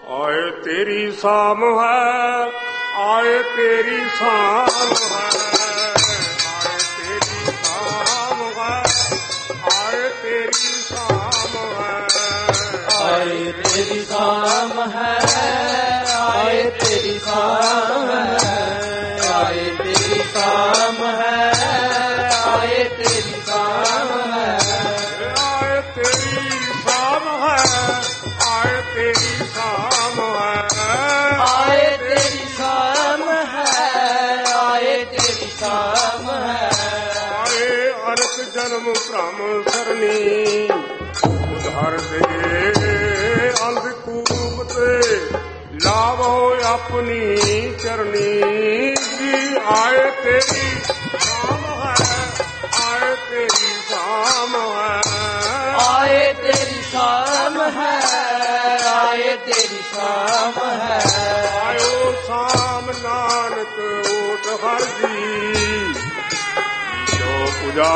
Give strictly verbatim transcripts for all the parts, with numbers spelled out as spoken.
आए तेरी शाम है, आए तेरी शाम है, आए तेरी शाम है, आए तेरी शाम है, आए तेरी शाम है, आए तेरी शाम है, आए तेरी शाम है, आए तेरी शाम है, आए तेरी शाम है, आए तेरी शाम है, आए तेरी शाम है, आए तेरी शाम है, आए अनक जन्म भ्रम सरनी उधार दे अंधकूप ते लावो अपनी चरनी जी। आए तेरी शाम है, आए तेरी शाम है, आए तेरी शाम है, आए तेरी शाम है, आयो शाम नानक ओट हर जी जो पूजा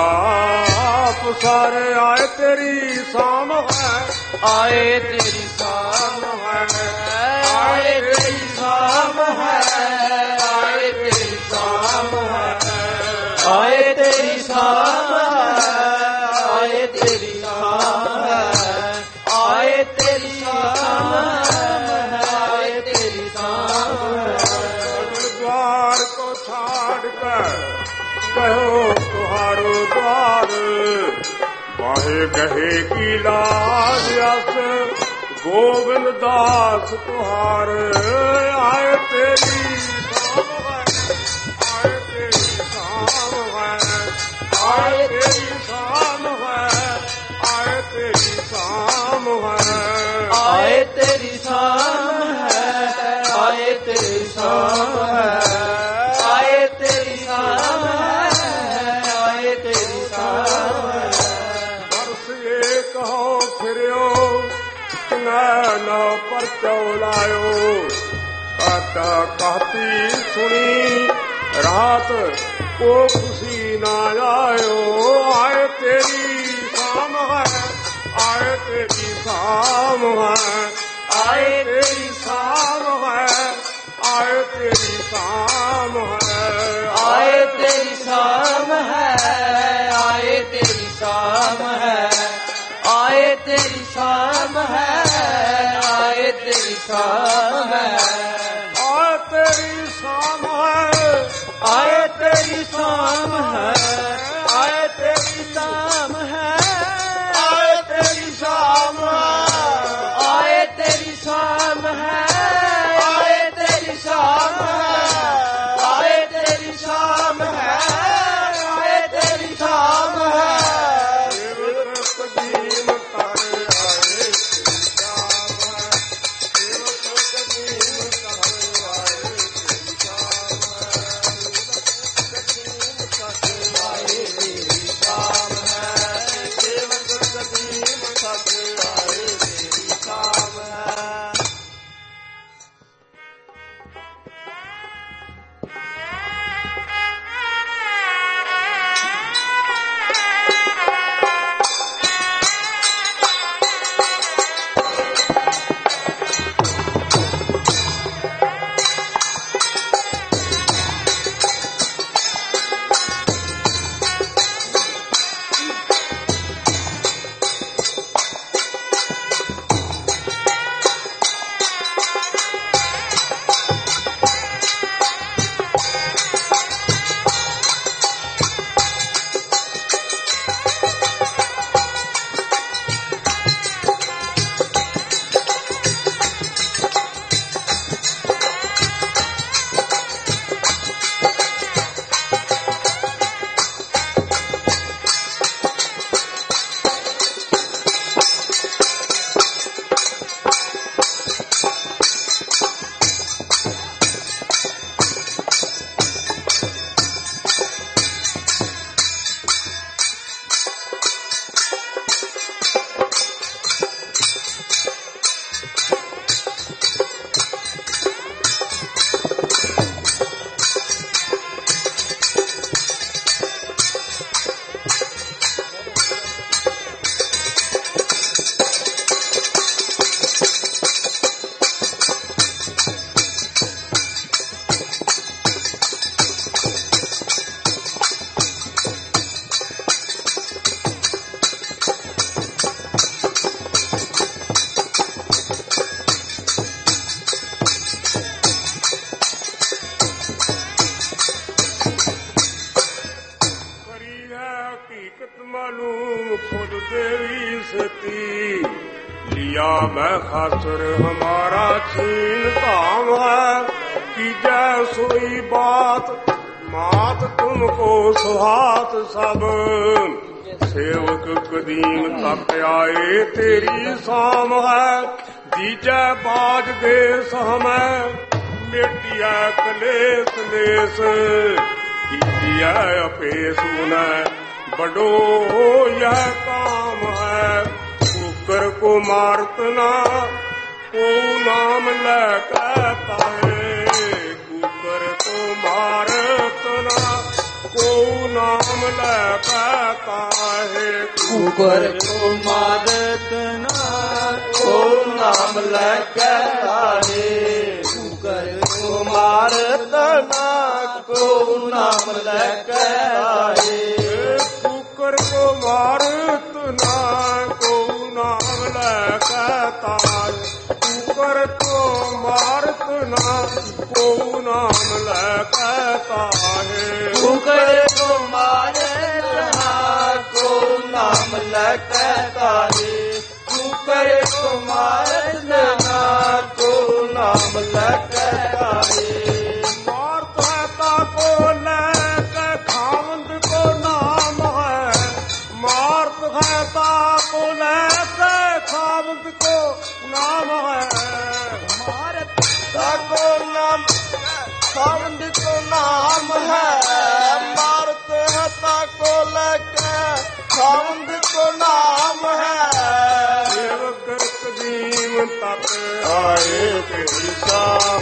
पसारे। आए तेरी शाम है, आए तेरी शाम है, आए तेरी शाम है, आए तेरी शाम है, आए तेरी शाम है, आए तेरी शाम है, आए तेरी शाम है, आए तेरी शाम है, द्वार को छाड़ कर कहो तुहारो द्वार बाहे गहे की लाज अस गोविंद दास तुहार। आए तेरी शाम है, आए तेरी शाम है, आए तेरी शाम है, आए तेरी शाम है, आए तेरी शाम है, आए तेरी शाम है, आए तेरी शाम है, आए तेरी शाम है, बरस ये कहो फिरो नैन पर चौलायो कहता कहती सुनी रात को खुशी ना आयो। आए तेरी शाम है, आए तेरी शाम है, आए तेरी शाम है, आए तेरी शाम है, आए तेरी शाम है, आए तेरी शाम है, आए तेरी शाम है, आए तेरी शाम है, आए तेरी शाम है, आए तेरी शाम है, आए तेरी शाम है, आए तेरी शाम है, आए तेरी शाम है, आए तेरी शाम है, आए तेरी शाम है, आए तेरी शाम है, सेवक कदीम तारे आए तेरी शाम है, सेवक कदीम तारे आए तेरी शाम है, सेवक कदीम तारे आए तेरी शाम है, सेवक कदीम तारे आए तेरी शाम है। किया मैं खासर हमारा छीन धाम है, कीजै सोई बात मात तुमको सुहात सब। सेवक कदीम तक आए तेरी शाम है, दीजै बाज देश हमें मेटिया कलेस लेस। कीजिए अपेस उन्हें बड़ो यह काम है, कुकर को मारत ना को नाम लेकर पाए। कुकर को मारत ना को नाम लेकर पाए। कुकर को मारत ना को नाम लेकर पाए। कुकर को मारत ना को नाम लेकर आए। कुकर को मारत ना को नाम लेकर आए। कुकर को मारत ना को नाम लेकर आए। कुकर को मारत ना को नाम लेकर आए। कुकर को मारत ना को नाम लेकर आए। मारता को लेकर खावंद को नाम है। मारत खाता को लेकर खावंद को नाम है। मारता को नाम खावंद को नाम है। मारत हता को लेकर खावंद को नाम है। सेवक कदीम तक आए तेरी शाम